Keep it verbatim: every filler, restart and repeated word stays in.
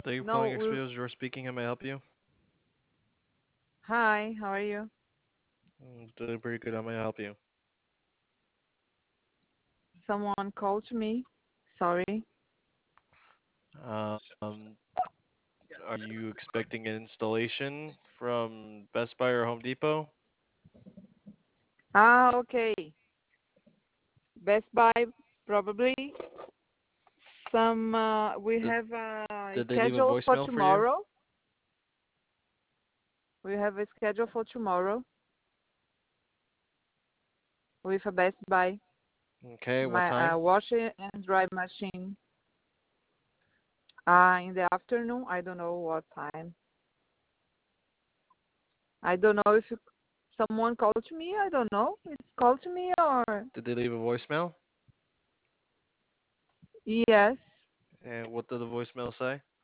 Thank you for No, calling we. X P O. You're speaking. How may I help you? Hi, how are you? Mm, doing pretty good. How may I help you? Someone called me. Sorry. Um, are you expecting an installation from Best Buy or Home Depot? Ah, okay. Best Buy, probably. Some. Uh, we Did have a Did they leave a schedule for voicemail for you? tomorrow. We have a schedule for tomorrow with a Best Buy. Okay. What My uh, time? washer and dry machine. Uh, in the afternoon. I don't know what time. I don't know if you, someone called me. I don't know. It's called to me or Did they leave a voicemail? yes. And what did the voicemail say?